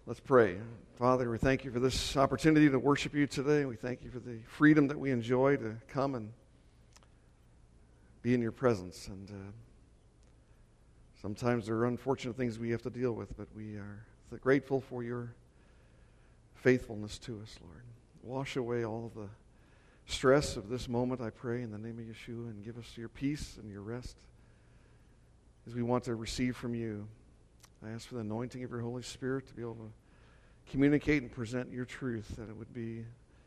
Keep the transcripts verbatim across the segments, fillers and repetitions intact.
Let's pray. Father, we thank you for this opportunity to worship you today. We thank you for the freedom that we enjoy to come and be in your presence. And uh, sometimes there are unfortunate things we have to deal with, but we are grateful for your faithfulness to us, Lord. Wash away all of the stress of this moment, I pray, in the name of Yeshua, and give us your peace and your rest as we want to receive from you. I ask for the anointing of your Holy Spirit to be able to communicate and present your truth, that it would be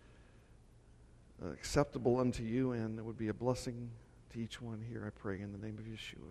acceptable unto you and it would be a blessing to each one here, I pray, in the name of Yeshua.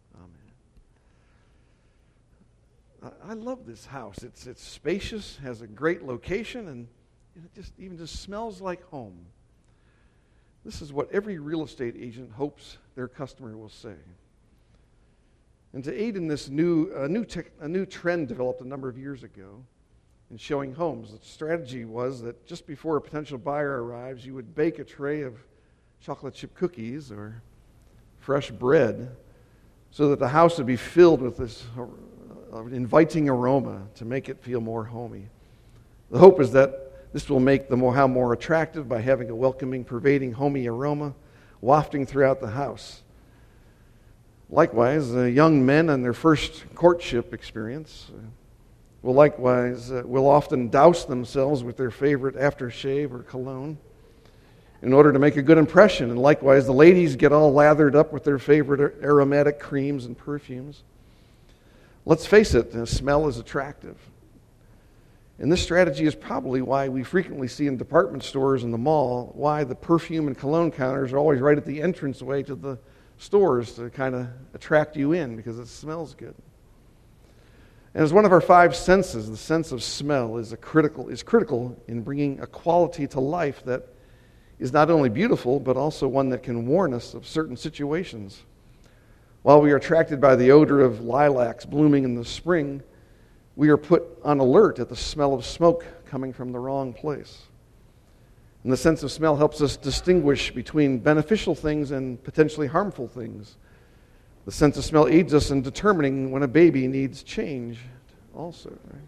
Amen. I, I love this house. It's it's spacious, has a great location, and it just even just smells like home. This is what every real estate agent hopes their customer will say. And to aid in this new, a new, tech, a new trend developed a number of years ago in showing homes, the strategy was that just before a potential buyer arrives, you would bake a tray of chocolate chip cookies or fresh bread so that the house would be filled with this inviting aroma to make it feel more homey. The hope is that this will make the more, how more attractive by having a welcoming, pervading, homey aroma wafting throughout the house. Likewise, uh, young men in their first courtship experience uh, will likewise uh, will often douse themselves with their favorite aftershave or cologne in order to make a good impression. And likewise, the ladies get all lathered up with their favorite aromatic creams and perfumes. Let's face it, the smell is attractive. And this strategy is probably why we frequently see in department stores in the mall why the perfume and cologne counters are always right at the entranceway to the stores to kind of attract you in because it smells good. And as one of our five senses, the sense of smell is a critical is critical in bringing a quality to life that is not only beautiful but also one that can warn us of certain situations. While we are attracted by the odor of lilacs blooming in the spring, we are put on alert at the smell of smoke coming from the wrong place. And the sense of smell helps us distinguish between beneficial things and potentially harmful things. The sense of smell aids us in determining when a baby needs change also. Right?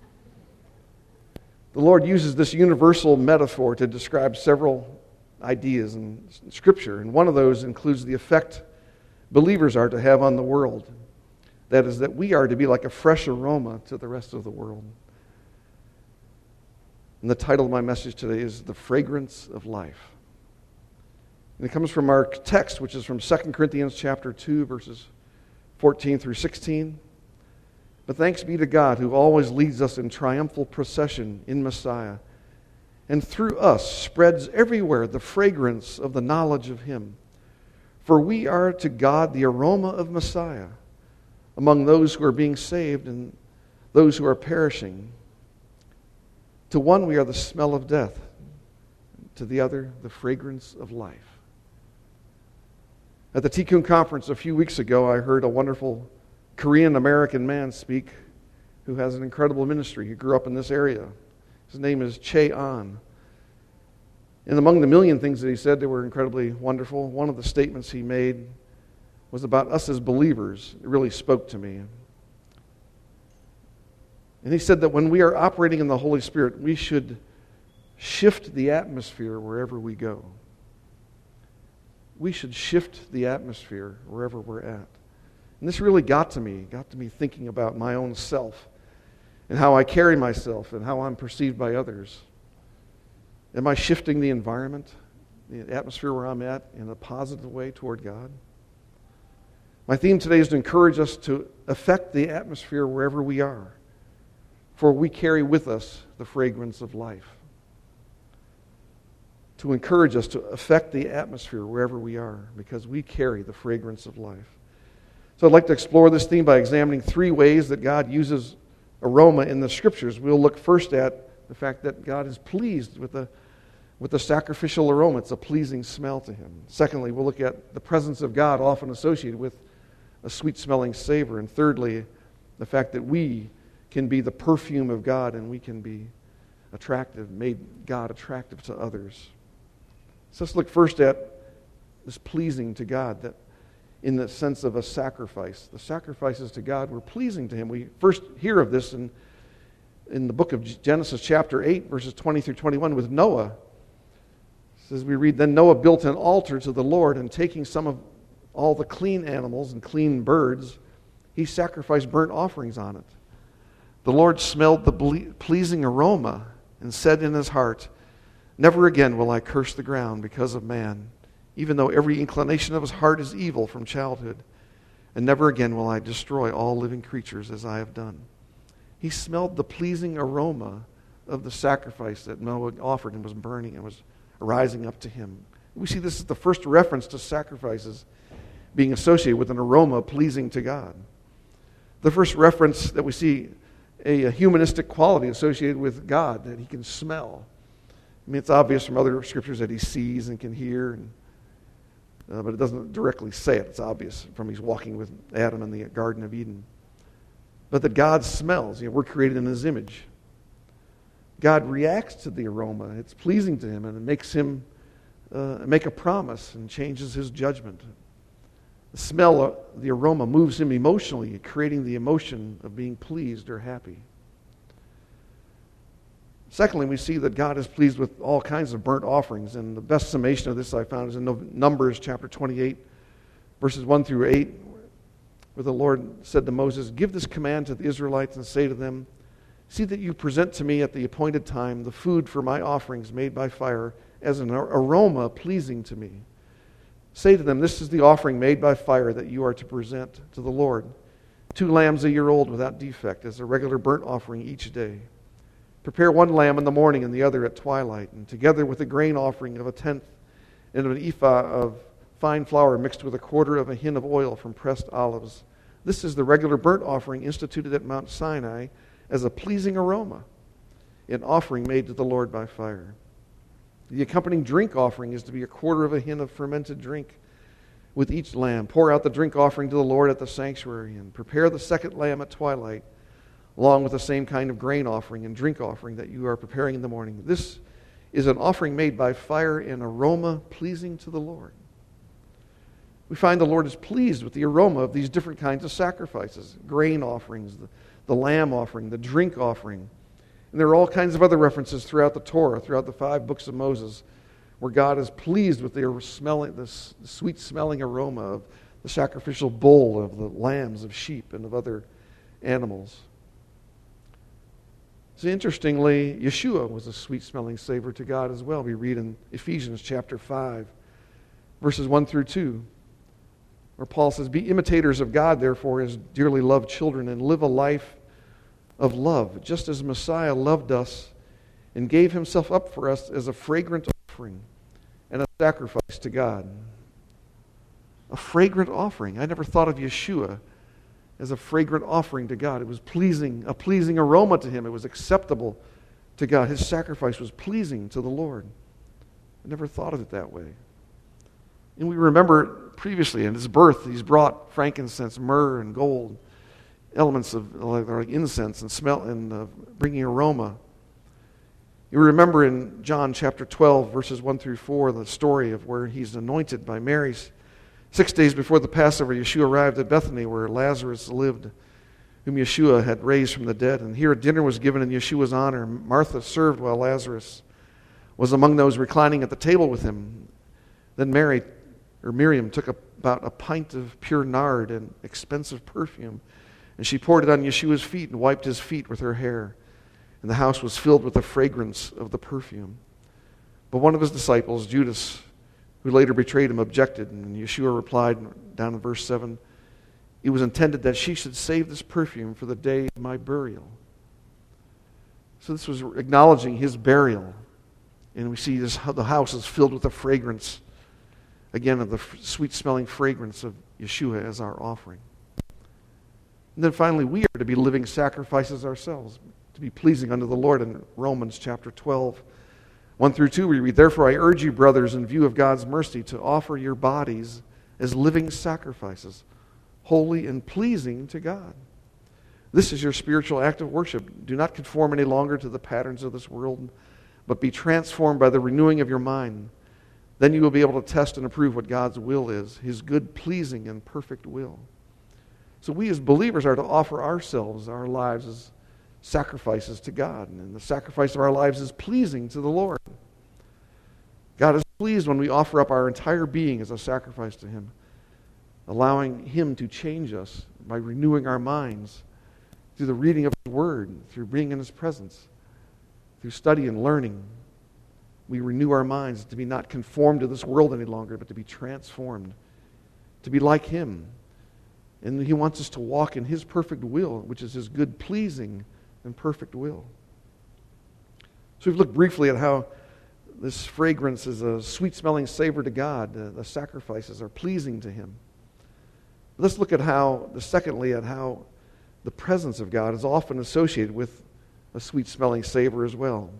The Lord uses this universal metaphor to describe several ideas in Scripture, and one of those includes the effect believers are to have on the world. That is, that we are to be like a fresh aroma to the rest of the world. And the title of my message today is The Fragrance of Life. And it comes from our text, which is from Second Corinthians chapter two, verses fourteen through sixteen. But thanks be to God who always leads us in triumphal procession in Messiah, and through us spreads everywhere the fragrance of the knowledge of Him. For we are to God the aroma of Messiah among those who are being saved and those who are perishing. To one we are the smell of death, to the other the fragrance of life. At the Tikkun conference a few weeks ago, I heard a wonderful Korean-American man speak who has an incredible ministry. He grew up in this area. His name is Che An. And among the million things that he said that were incredibly wonderful, one of the statements he made was about us as believers. It really spoke to me. And he said that when we are operating in the Holy Spirit, we should shift the atmosphere wherever we go. We should shift the atmosphere wherever we're at. And this really got to me, got to me thinking about my own self and how I carry myself and how I'm perceived by others. Am I shifting the environment, the atmosphere where I'm at, in a positive way toward God? My theme today is to encourage us to affect the atmosphere wherever we are, for we carry with us the fragrance of life. To encourage us to affect the atmosphere wherever we are, because we carry the fragrance of life. So I'd like to explore this theme by examining three ways that God uses aroma in the Scriptures. We'll look first at the fact that God is pleased with the, with the sacrificial aroma. It's a pleasing smell to Him. Secondly, we'll look at the presence of God often associated with a sweet-smelling savor. And thirdly, the fact that we can be the perfume of God and we can be attractive, made God attractive to others. So let's look first at this pleasing to God, that in the sense of a sacrifice. The sacrifices to God were pleasing to Him. We first hear of this in in the book of Genesis chapter eight, verses twenty through twenty-one with Noah. It says, we read, "Then Noah built an altar to the Lord, and taking some of all the clean animals and clean birds, he sacrificed burnt offerings on it. The Lord smelled the ble- pleasing aroma and said in his heart, 'Never again will I curse the ground because of man, even though every inclination of his heart is evil from childhood. And never again will I destroy all living creatures as I have done.'" He smelled the pleasing aroma of the sacrifice that Noah offered and was burning and was rising up to him. We see this is the first reference to sacrifices being associated with an aroma pleasing to God. The first reference that we see a, a humanistic quality associated with God that he can smell. I mean, it's obvious from other scriptures that he sees and can hear, and, uh, but it doesn't directly say it. It's obvious from he's walking with Adam in the Garden of Eden. But that God smells. You know, we're created in his image. God reacts to the aroma. It's pleasing to him, and it makes him uh, make a promise and changes his judgment. The smell, of the aroma moves him emotionally, creating the emotion of being pleased or happy. Secondly, we see that God is pleased with all kinds of burnt offerings, and the best summation of this I found is in Numbers chapter twenty-eight, verses one through eight, where the Lord said to Moses, "Give this command to the Israelites and say to them, 'See that you present to me at the appointed time the food for my offerings made by fire as an aroma pleasing to me. Say to them, this is the offering made by fire that you are to present to the Lord. Two lambs a year old without defect as a regular burnt offering each day. Prepare one lamb in the morning and the other at twilight, and together with a grain offering of a tenth and of an ephah of fine flour mixed with a quarter of a hin of oil from pressed olives. This is the regular burnt offering instituted at Mount Sinai as a pleasing aroma, an offering made to the Lord by fire. The accompanying drink offering is to be a quarter of a hin of fermented drink with each lamb. Pour out the drink offering to the Lord at the sanctuary, and prepare the second lamb at twilight, along with the same kind of grain offering and drink offering that you are preparing in the morning. This is an offering made by fire, an aroma pleasing to the Lord." We find the Lord is pleased with the aroma of these different kinds of sacrifices, grain offerings, the, the lamb offering, the drink offering. And there are all kinds of other references throughout the Torah, throughout the five books of Moses, where God is pleased with the smelling, the sweet-smelling aroma of the sacrificial bull, of the lambs, of sheep, and of other animals. So interestingly, Yeshua was a sweet-smelling savor to God as well. We read in Ephesians chapter five, verses one through two, where Paul says, "Be imitators of God, therefore, as dearly loved children, and live a life of love, just as Messiah loved us and gave himself up for us as a fragrant offering and a sacrifice to God." A fragrant offering. I never thought of Yeshua as a fragrant offering to God. It was pleasing, a pleasing aroma to him. It was acceptable to God. His sacrifice was pleasing to the Lord. I never thought of it that way. And we remember previously in his birth, he's brought frankincense, myrrh, and gold, elements of like incense and smell and uh, bringing aroma. You remember in John chapter twelve, verses one through four, the story of where he's anointed by Mary. Six days before the Passover, Yeshua arrived at Bethany, where Lazarus lived, whom Yeshua had raised from the dead. And here a dinner was given in Yeshua's honor. Martha served while Lazarus was among those reclining at the table with him. Then Mary, or Miriam, took about a pint of pure nard and expensive perfume, and she poured it on Yeshua's feet and wiped his feet with her hair. And the house was filled with the fragrance of the perfume. But one of his disciples, Judas, who later betrayed him, objected. And Yeshua replied, down in verse seven, "It was intended that she should save this perfume for the day of my burial." So this was acknowledging his burial. And we see this, the house is filled with the fragrance, again, of the sweet-smelling fragrance of Yeshua as our offering. And then finally, we are to be living sacrifices ourselves, to be pleasing unto the Lord. In Romans chapter twelve, one through two, we read, "Therefore I urge you, brothers, in view of God's mercy, to offer your bodies as living sacrifices, holy and pleasing to God. This is your spiritual act of worship. Do not conform any longer to the patterns of this world, but be transformed by the renewing of your mind. Then you will be able to test and approve what God's will is, his good, pleasing, and perfect will." So we as believers are to offer ourselves, our lives, as sacrifices to God, and the sacrifice of our lives is pleasing to the Lord. God is pleased when we offer up our entire being as a sacrifice to Him, allowing Him to change us by renewing our minds through the reading of His Word, through being in His presence, through study and learning. We renew our minds to be not conformed to this world any longer, but to be transformed, to be like Him. And He wants us to walk in His perfect will, which is His good, pleasing, and perfect will. So we've looked briefly at how this fragrance is a sweet-smelling savor to God. Uh, the sacrifices are pleasing to Him. Let's look at how, the secondly, at how the presence of God is often associated with a sweet-smelling savor as well.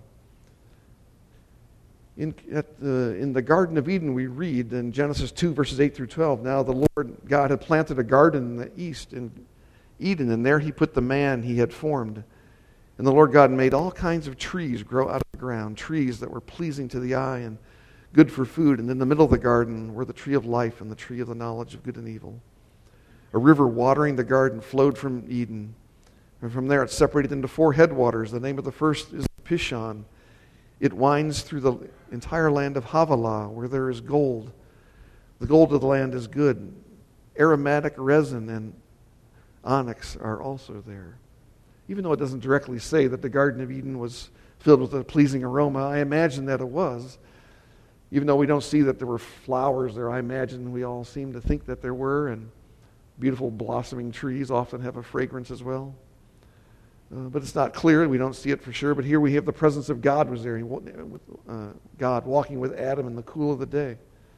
In, at the, in the Garden of Eden, we read in Genesis two, verses eight through twelve, now the Lord God had planted a garden in the east in Eden, and there He put the man He had formed. And the Lord God made all kinds of trees grow out of the ground, trees that were pleasing to the eye and good for food. And in the middle of the garden were the tree of life and the tree of the knowledge of good and evil. A river watering the garden flowed from Eden. And from there it separated into four headwaters. The name of the first is Pishon. It winds through the entire land of Havilah, where there is gold. The gold of the land is good. Aromatic resin and onyx are also there. Even though it doesn't directly say that the Garden of Eden was filled with a pleasing aroma, I imagine that it was. Even though we don't see that there were flowers there, I imagine we all seem to think that there were, and beautiful blossoming trees often have a fragrance as well. Uh, but it's not clear, we don't see it for sure, but here we have the presence of God was there, uh, God walking with Adam in the cool of the day.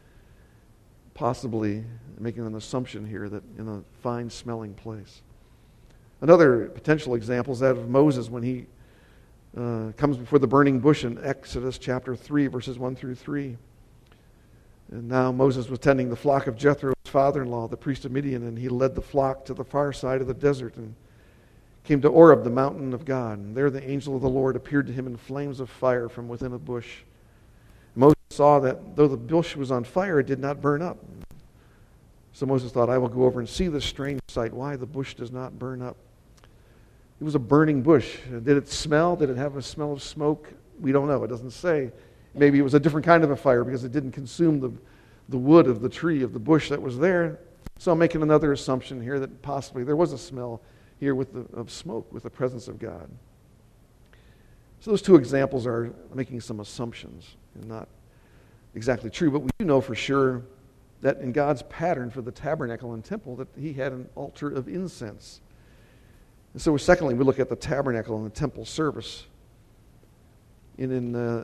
Possibly making an assumption here that in a fine smelling place. Another potential example is that of Moses when he uh, comes before the burning bush in Exodus chapter three, verses one through three. And now Moses was tending the flock of Jethro, his father-in-law, the priest of Midian, and he led the flock to the far side of the desert and came to Oreb, the mountain of God. And there the angel of the Lord appeared to him in flames of fire from within a bush. Moses saw that though the bush was on fire, it did not burn up. So Moses thought, I will go over and see this strange sight, why the bush does not burn up. It was a burning bush. Did it smell? Did it have a smell of smoke? We don't know. It doesn't say. Maybe it was a different kind of a fire because it didn't consume the, the wood of the tree, of the bush that was there. So I'm making another assumption here that possibly there was a smell here with the, of smoke, with the presence of God. So those two examples are making some assumptions and not exactly true. But we do know for sure that in God's pattern for the tabernacle and temple that He had an altar of incense. And so secondly, we look at the tabernacle and the temple service. And in uh,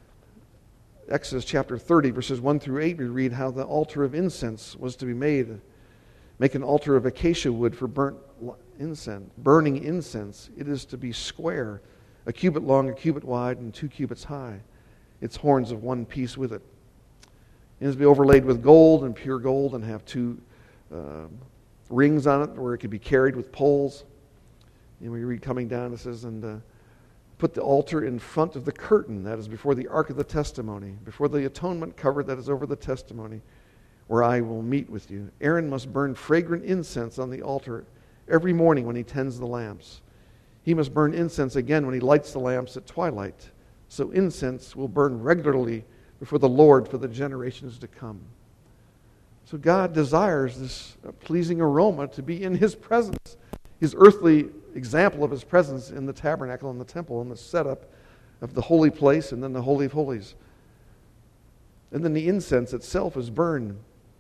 Exodus chapter thirty, verses one through eight, we read how the altar of incense was to be made. Make an altar of acacia wood for burnt incense, burning incense. It is to be square, a cubit long, a cubit wide, and two cubits high. Its horns of one piece with it. It is to be overlaid with gold and pure gold and have two uh, rings on it where it could be carried with poles. And we read coming down, it says, and uh, put the altar in front of the curtain, that is before the ark of the testimony, before the atonement cover that is over the testimony, where I will meet with you. Aaron must burn fragrant incense on the altar every morning when he tends the lamps. He must burn incense again when he lights the lamps at twilight. So incense will burn regularly before the Lord for the generations to come. So God desires this pleasing aroma to be in His presence. His earthly example of His presence in the tabernacle and the temple and the setup of the holy place and then the Holy of Holies. And then the incense itself is burned.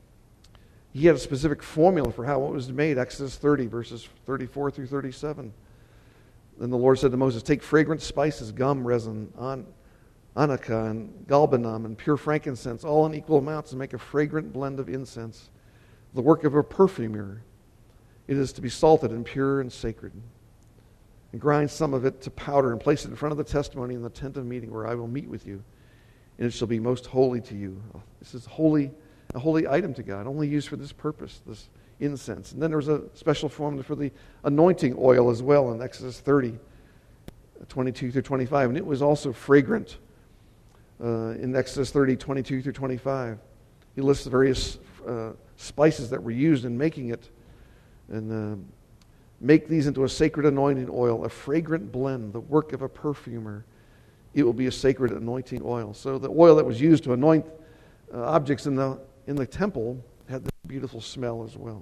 He had a specific formula for how it was made, Exodus thirty, verses thirty-four through thirty-seven. Then the Lord said to Moses, take fragrant spices, gum, resin, on, onycha, and galbanum, and pure frankincense, all in equal amounts, and make a fragrant blend of incense, the work of a perfumer. It is to be salted and pure and sacred. And grind some of it to powder and place it in front of the testimony in the tent of meeting where I will meet with you. And it shall be most holy to you. This is holy, a holy item to God, only used for this purpose, this incense. And then there was a special formula for the anointing oil as well in Exodus thirty, twenty-two through twenty-five. And it was also fragrant uh, in Exodus thirty, twenty-two through twenty-five. He lists the various uh, spices that were used in making it. And uh, make these into a sacred anointing oil, a fragrant blend, the work of a perfumer. It will be a sacred anointing oil. So the oil that was used to anoint uh, objects in the in the temple had this beautiful smell as well.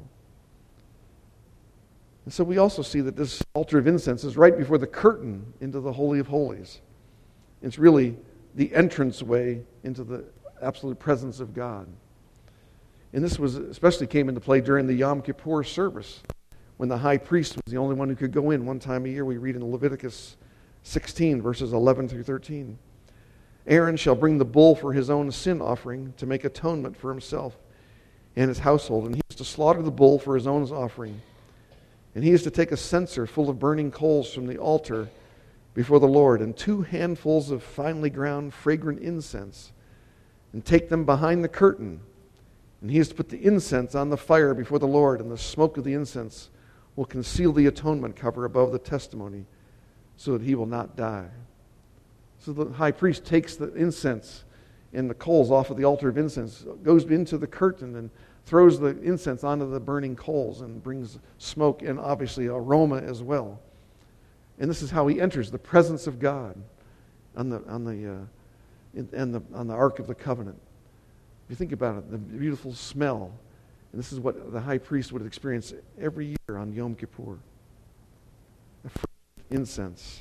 And so we also see that this altar of incense is right before the curtain into the Holy of Holies. It's really the entranceway into the absolute presence of God. And this was especially came into play during the Yom Kippur service, when the high priest was the only one who could go in one time a year. We read in Leviticus sixteen, verses eleven through thirteen. Aaron shall bring the bull for his own sin offering to make atonement for himself and his household. And he is to slaughter the bull for his own offering. And he is to take a censer full of burning coals from the altar before the Lord, and two handfuls of finely ground fragrant incense, and take them behind the curtain. And he is to put the incense on the fire before the Lord, and the smoke of the incense will conceal the atonement cover above the testimony, so that he will not die. So the high priest takes the incense and the coals off of the altar of incense, goes into the curtain and throws the incense onto the burning coals and brings smoke and obviously aroma as well. And this is how he enters the presence of God on the on the uh, in, and the on the Ark of the Covenant. If you think about it, the beautiful smell, and this is what the high priest would experience every year on Yom Kippur. A incense.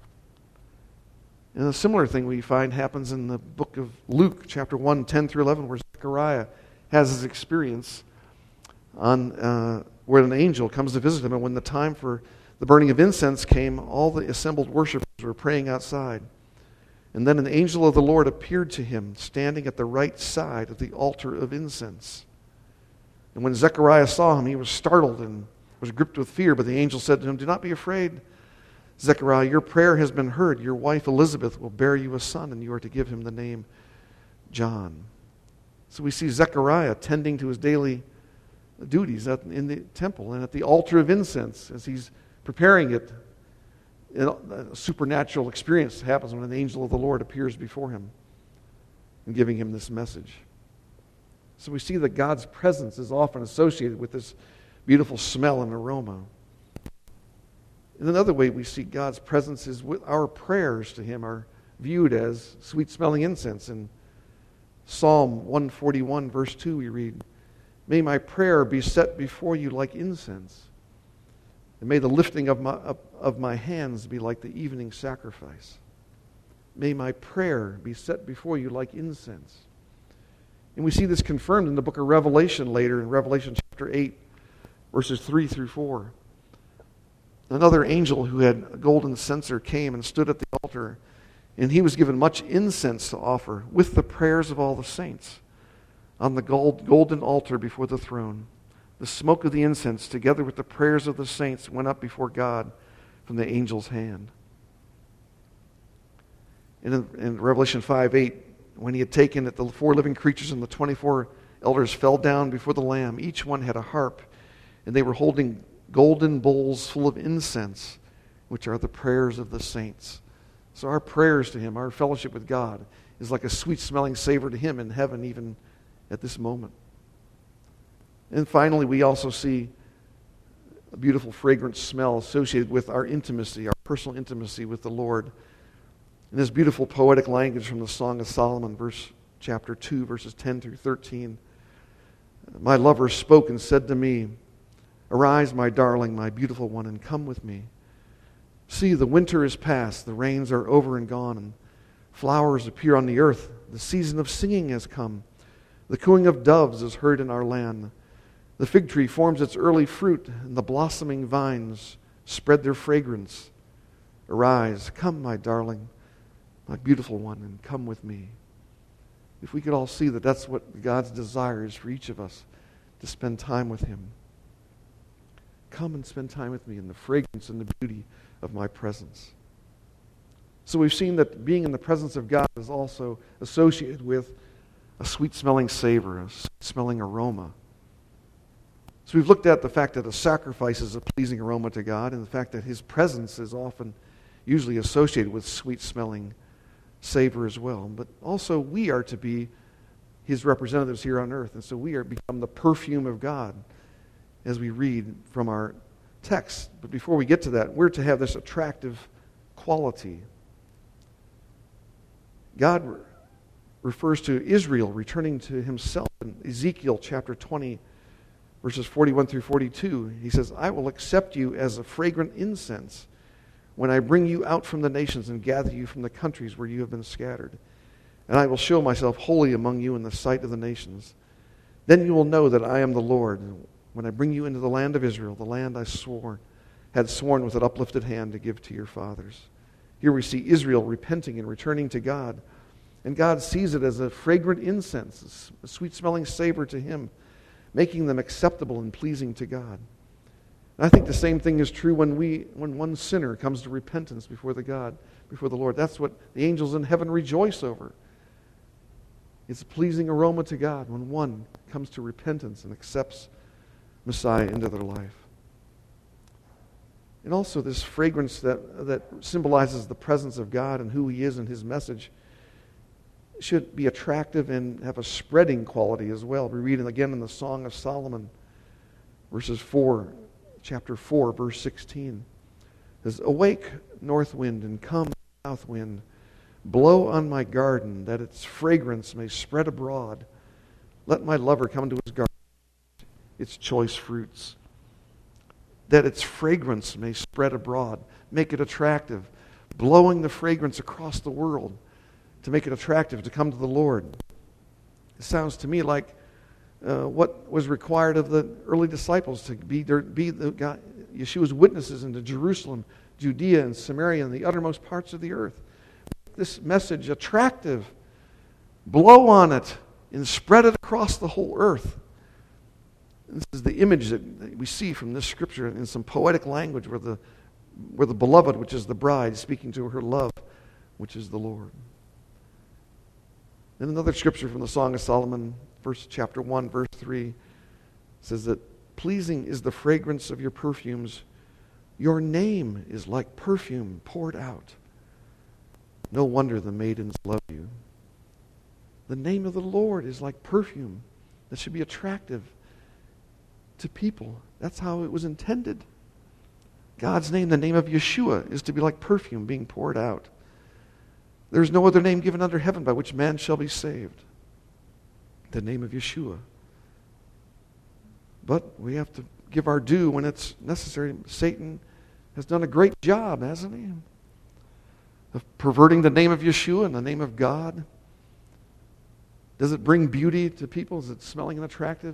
And a similar thing we find happens in the book of Luke, chapter one, ten through eleven, where Zechariah has his experience on uh, where an angel comes to visit him, and when the time for the burning of incense came, all the assembled worshipers were praying outside. And then an angel of the Lord appeared to him, standing at the right side of the altar of incense. And when Zechariah saw him, he was startled and was gripped with fear, but the angel said to him, "Do not be afraid, Zechariah, your prayer has been heard. Your wife Elizabeth will bear you a son, and you are to give him the name John." So we see Zechariah tending to his daily duties in the temple and at the altar of incense as he's preparing it. A supernatural experience happens when an angel of the Lord appears before him and giving him this message. So we see that God's presence is often associated with this beautiful smell and aroma. In another way, we see God's presence is with our prayers to him are viewed as sweet-smelling incense. In Psalm one forty-one, verse two, we read, "May my prayer be set before you like incense, and may the lifting of my, of my hands be like the evening sacrifice. May my prayer be set before you like incense." And we see this confirmed in the book of Revelation later, in Revelation chapter eight, verses three through four. Another angel who had a golden censer came and stood at the altar, and he was given much incense to offer with the prayers of all the saints on the gold, golden altar before the throne. The smoke of the incense, together with the prayers of the saints, went up before God from the angel's hand. And in, in Revelation five eight, when he had taken it, the four living creatures and the twenty-four elders fell down before the Lamb. Each one had a harp, and they were holding golden bowls full of incense, which are the prayers of the saints. So our prayers to him, our fellowship with God, is like a sweet-smelling savor to him in heaven, even at this moment. And finally, we also see a beautiful fragrant smell associated with our intimacy, our personal intimacy with the Lord. And this beautiful poetic language from the Song of Solomon, verse chapter two, verses ten through thirteen. "My lover spoke and said to me, 'Arise, my darling, my beautiful one, and come with me. See, the winter is past, the rains are over and gone, and flowers appear on the earth. The season of singing has come. The cooing of doves is heard in our land. The fig tree forms its early fruit, and the blossoming vines spread their fragrance. Arise, come, my darling, my beautiful one, and come with me.'" If we could all see that that's what God's desire is for each of us, to spend time with him. Come and spend time with me in the fragrance and the beauty of my presence. So we've seen that being in the presence of God is also associated with a sweet-smelling savor, a sweet-smelling aroma. So we've looked at the fact that a sacrifice is a pleasing aroma to God, and the fact that his presence is often usually associated with sweet-smelling savor as well. But also we are to be his representatives here on earth, and so we are become the perfume of God, as we read from our text. But before we get to that, we're to have this attractive quality. God re- refers to Israel returning to himself in Ezekiel chapter twenty, verses forty-one through forty-two. He says, I will accept you as a fragrant incense when I bring you out from the nations and gather you from the countries where you have been scattered. And I will show myself holy among you in the sight of the nations. Then you will know that I am the Lord, when I bring you into the land of Israel, the land I swore, had sworn with an uplifted hand to give to your fathers. Here we see Israel repenting and returning to God. And God sees it as a fragrant incense, a sweet-smelling savor to him, making them acceptable and pleasing to God. And I think the same thing is true when we, when one sinner comes to repentance before the God, before the Lord. That's what the angels in heaven rejoice over. It's a pleasing aroma to God when one comes to repentance and accepts Messiah into their life. And also this fragrance that, that symbolizes the presence of God and who he is and his message should be attractive and have a spreading quality as well. We read it again in the Song of Solomon, verses four, chapter four, verse sixteen. It says, awake, north wind, and come, south wind. Blow on my garden, that its fragrance may spread abroad. Let my lover come to his garden, its choice fruits. That its fragrance may spread abroad. Make it attractive. Blowing the fragrance across the world to make it attractive to come to the Lord. It sounds to me like uh, what was required of the early disciples to be, their, be the God, Yeshua's witnesses into Jerusalem, Judea, and Samaria, and the uttermost parts of the earth. This message attractive. Blow on it and spread it across the whole earth. This is the image that we see from this scripture in some poetic language where the, where the beloved, which is the bride, speaking to her love, which is the Lord. And another scripture from the Song of Solomon, verse chapter one, verse three, says that pleasing is the fragrance of your perfumes. Your name is like perfume poured out. No wonder the maidens love you. The name of the Lord is like perfume that should be attractive to people. That's how it was intended. God's name, the name of Yeshua, is to be like perfume being poured out. There is no other name given under heaven by which man shall be saved. The name of Yeshua. But we have to give our due when it's necessary. Satan has done a great job, hasn't he? Of perverting the name of Yeshua and the name of God. Does it bring beauty to people? Is it smelling and attractive?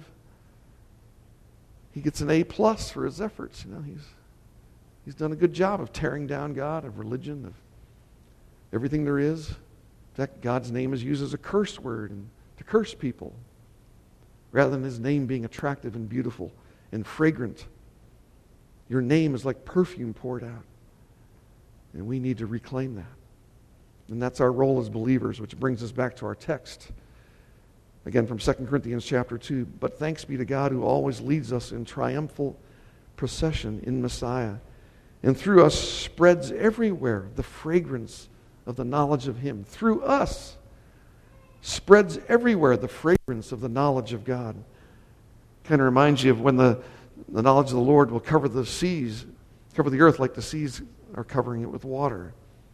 He gets an A plus for his efforts. You know, he's he's done a good job of tearing down God, of religion, of everything there is. In fact, God's name is used as a curse word and to curse people, rather than his name being attractive and beautiful and fragrant. Your name is like perfume poured out. And we need to reclaim that. And that's our role as believers, which brings us back to our text. Again, from Second Corinthians chapter two. But thanks be to God who always leads us in triumphal procession in Messiah, and through us spreads everywhere the fragrance of the knowledge of him. Through us spreads everywhere the fragrance of the knowledge of God. Kind of reminds you of when the, the knowledge of the Lord will cover the seas, cover the earth like the seas are covering it with water.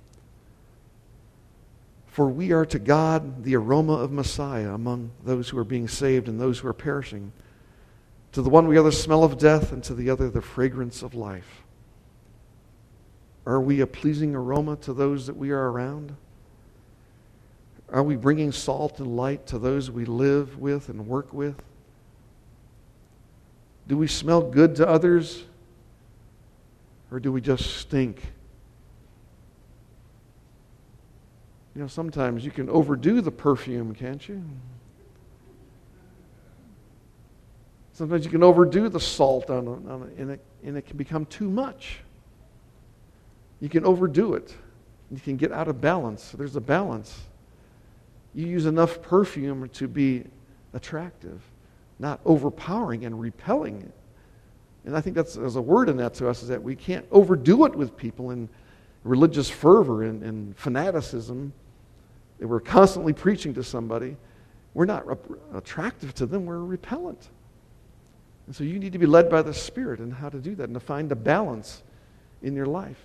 For we are to God the aroma of Messiah among those who are being saved and those who are perishing. To the one we are the smell of death, and to the other the fragrance of life. Are we a pleasing aroma to those that we are around? Are we bringing salt and light to those we live with and work with? Do we smell good to others? Or do we just stink? You know, sometimes you can overdo the perfume, can't you? Sometimes you can overdo the salt on, a, on a, and, it, and it can become too much. You can overdo it. You can get out of balance. There's a balance. You use enough perfume to be attractive, not overpowering and repelling. And I think that's there's a word in that to us, is that we can't overdo it with people in religious fervor and, and fanaticism. If we're constantly preaching to somebody, we're not rep- attractive to them, we're repellent. And so you need to be led by the Spirit in how to do that and to find a balance in your life.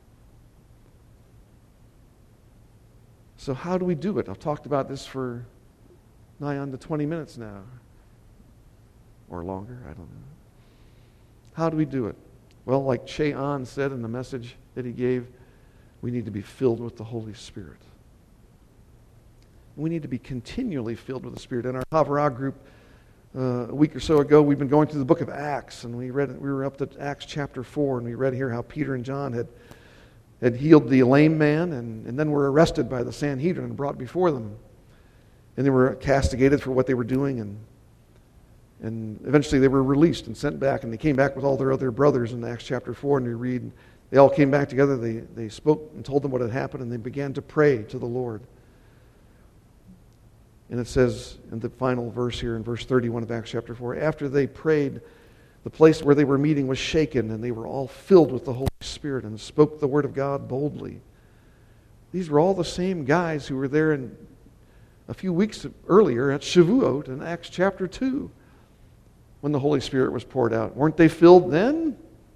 So how do we do it? I've talked about this for nigh on to twenty minutes now. Or longer, I don't know. How do we do it? Well, like Che Ahn said in the message that he gave, we need to be filled with the Holy Spirit. We need to be continually filled with the Spirit. In our Havurah group, uh, a week or so ago, we've been going through the book of Acts, and we read. We were up to Acts chapter four, and we read here how Peter and John had had healed the lame man, and, and then were arrested by the Sanhedrin and brought before them. And they were castigated for what they were doing, and and eventually they were released and sent back, and they came back with all their other brothers in Acts chapter four, and we read, they all came back together, they, they spoke and told them what had happened, and they began to pray to the Lord. And it says in the final verse here, in verse thirty-one of Acts chapter four, after they prayed, the place where they were meeting was shaken, and they were all filled with the Holy Spirit and spoke the word of God boldly. These were all the same guys who were there in a few weeks earlier at Shavuot in Acts chapter two, when the Holy Spirit was poured out. Weren't they filled then?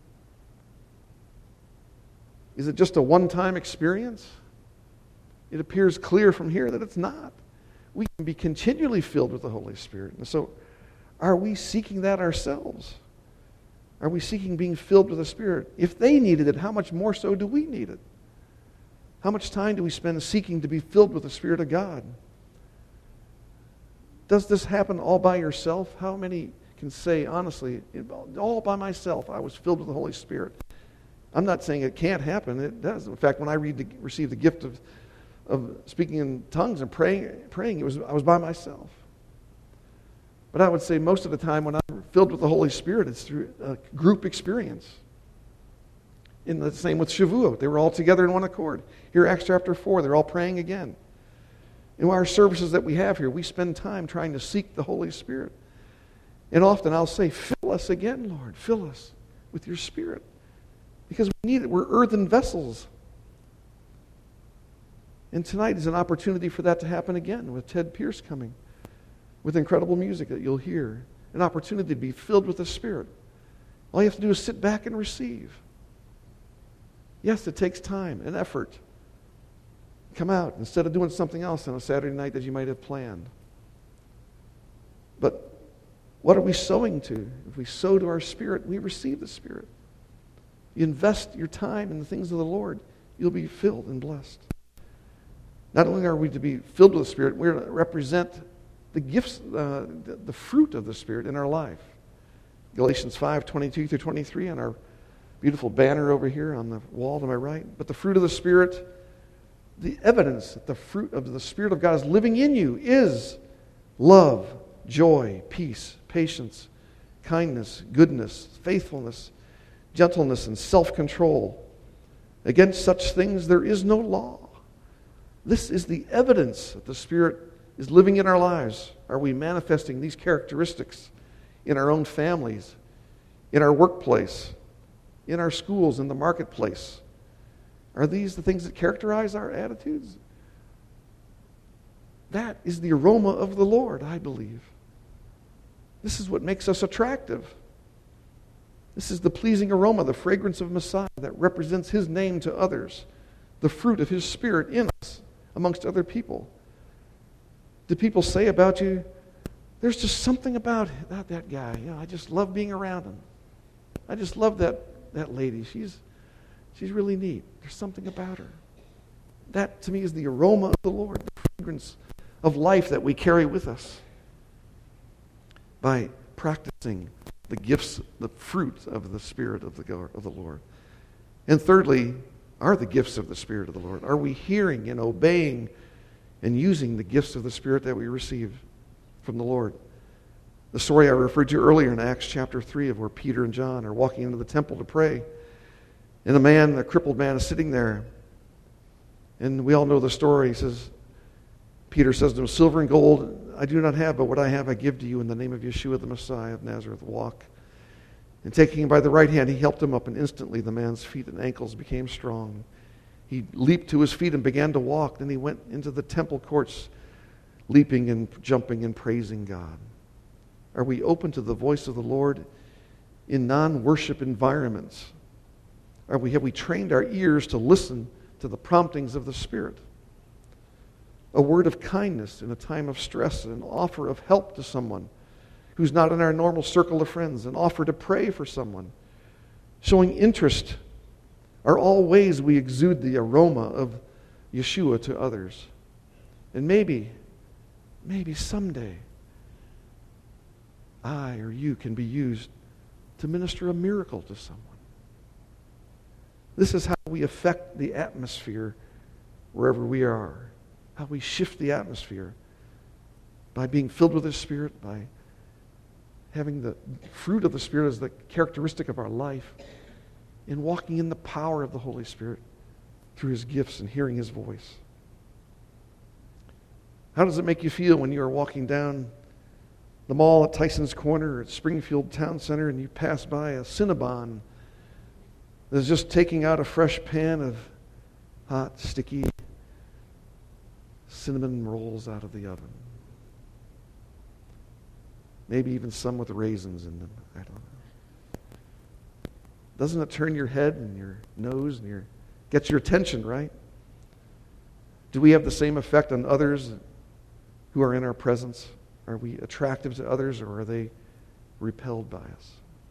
Is it just a one-time experience? It appears clear from here that it's not. We can be continually filled with the Holy Spirit. And so, are we seeking that ourselves? Are we seeking being filled with the Spirit? If they needed it, how much more so do we need it? How much time do we spend seeking to be filled with the Spirit of God? Does this happen all by yourself? How many can say, honestly, all by myself, I was filled with the Holy Spirit? I'm not saying it can't happen. It does. In fact, when I read the, received the gift of, of speaking in tongues and praying, praying, it was I was by myself. But I would say most of the time when I'm filled with the Holy Spirit, it's through a group experience. In the same with Shavuot. They were all together in one accord. Here, Acts chapter four, they're all praying again. In our services that we have here, we spend time trying to seek the Holy Spirit. And often I'll say, fill us again, Lord. Fill us with your Spirit. Because we need it. We're earthen vessels. And tonight is an opportunity for that to happen again with Ted Pierce coming, with incredible music that you'll hear. An opportunity to be filled with the Spirit. All you have to do is sit back and receive. Yes, it takes time and effort. Come out instead of doing something else on a Saturday night that you might have planned. But what are we sowing to? If we sow to our spirit, we receive the Spirit. You invest your time in the things of the Lord, you'll be filled and blessed. Not only are we to be filled with the Spirit, we're to represent the gifts, uh, the, the fruit of the Spirit in our life. Galatians five, twenty-two through twenty-three on our beautiful banner over here on the wall to my right. But the fruit of the Spirit, the evidence that the fruit of the Spirit of God is living in you is love, joy, peace, patience, kindness, goodness, faithfulness, gentleness, and self-control. Against such things there is no law. This is the evidence that the Spirit is living in our lives. Are we manifesting these characteristics in our own families, in our workplace, in our schools, in the marketplace? Are these the things that characterize our attitudes? That is the aroma of the Lord, I believe. This is what makes us attractive. This is the pleasing aroma, the fragrance of Messiah that represents His name to others, the fruit of His Spirit in us amongst other people. Do people say about you, there's just something about, about that guy. You know, I just love being around him. I just love that, that lady. She's, she's really neat. There's something about her. That, to me, is the aroma of the Lord, the fragrance of life that we carry with us by practicing the gifts, the fruit of the Spirit of the, of the Lord. And thirdly, are the gifts of the Spirit of the Lord? Are we hearing and obeying and using the gifts of the Spirit that we receive from the Lord? The story I referred to earlier in Acts chapter three of where Peter and John are walking into the temple to pray. And a man, a crippled man, is sitting there. And we all know the story. He says, Peter says to him, silver and gold I do not have, but what I have I give to you in the name of Yeshua the Messiah of Nazareth. Walk. And taking him by the right hand, he helped him up, and instantly the man's feet and ankles became strong. He leaped to his feet and began to walk. Then he went into the temple courts, leaping and jumping and praising God. Are we open to the voice of the Lord in non-worship environments? Are we, have we trained our ears to listen to the promptings of the Spirit? A word of kindness in a time of stress, an offer of help to someone who's not in our normal circle of friends, an offer to pray for someone, showing interest are all ways we exude the aroma of Yeshua to others. And maybe, maybe someday, I or you can be used to minister a miracle to someone. This is how we affect the atmosphere wherever we are, how we shift the atmosphere by being filled with the Spirit, by having the fruit of the Spirit as the characteristic of our life, and walking in the power of the Holy Spirit through His gifts and hearing His voice. How does it make you feel when you are walking down the mall at Tyson's Corner or at Springfield Town Center and you pass by a Cinnabon that's just taking out a fresh pan of hot, sticky cinnamon rolls out of the oven? Maybe even some with raisins in them. I don't know. Doesn't it turn your head and your nose and your gets your attention, right? Do we have the same effect on others who are in our presence? Are we attractive to others, or are they repelled by us?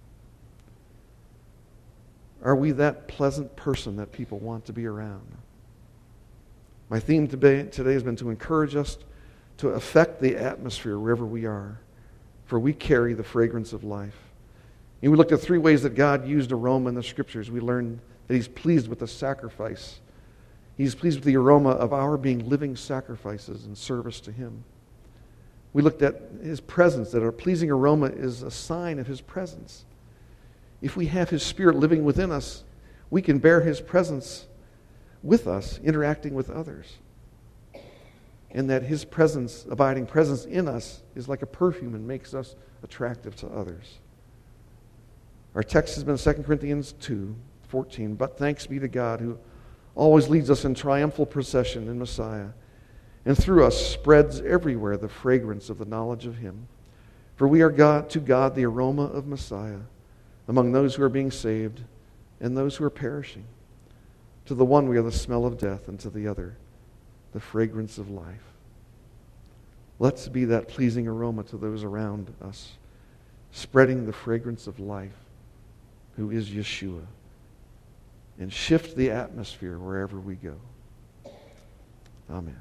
Are we that pleasant person that people want to be around? My theme today, today has been to encourage us to affect the atmosphere wherever we are, for we carry the fragrance of life. And we looked at three ways that God used aroma in the Scriptures. We learned that He's pleased with the sacrifice. He's pleased with the aroma of our being living sacrifices in service to Him. We looked at His presence, that our pleasing aroma is a sign of His presence. If we have His Spirit living within us, we can bear His presence with us, interacting with others. And that His presence, abiding presence in us, is like a perfume and makes us attractive to others. Our text has been Second Corinthians two fourteen. But thanks be to God who always leads us in triumphal procession in Messiah, and through us spreads everywhere the fragrance of the knowledge of Him. For we are God to God the aroma of Messiah among those who are being saved and those who are perishing. To the one we are the smell of death, and to the other the fragrance of life. Let's be that pleasing aroma to those around us, spreading the fragrance of life, who is Yeshua, and shift the atmosphere wherever we go. Amen.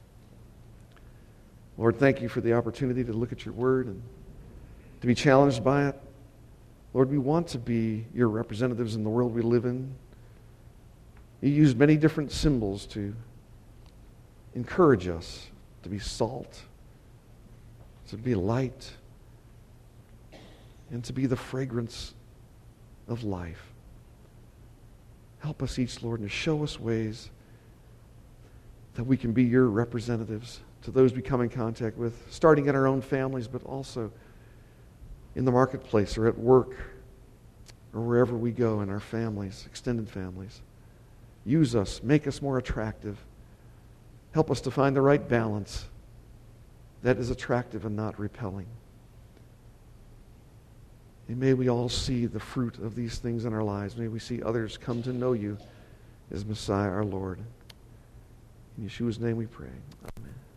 Lord, thank You for the opportunity to look at Your Word and to be challenged by it. Lord, we want to be Your representatives in the world we live in. You use many different symbols to encourage us to be salt, to be light, and to be the fragrance of life. Help us each, Lord, and to show us ways that we can be Your representatives to those we come in contact with, starting in our own families, but also in the marketplace or at work or wherever we go in our families, extended families. Use us, make us more attractive. Help us to find the right balance that is attractive and not repelling. And may we all see the fruit of these things in our lives. May we see others come to know You as Messiah, our Lord. In Yeshua's name we pray. Amen.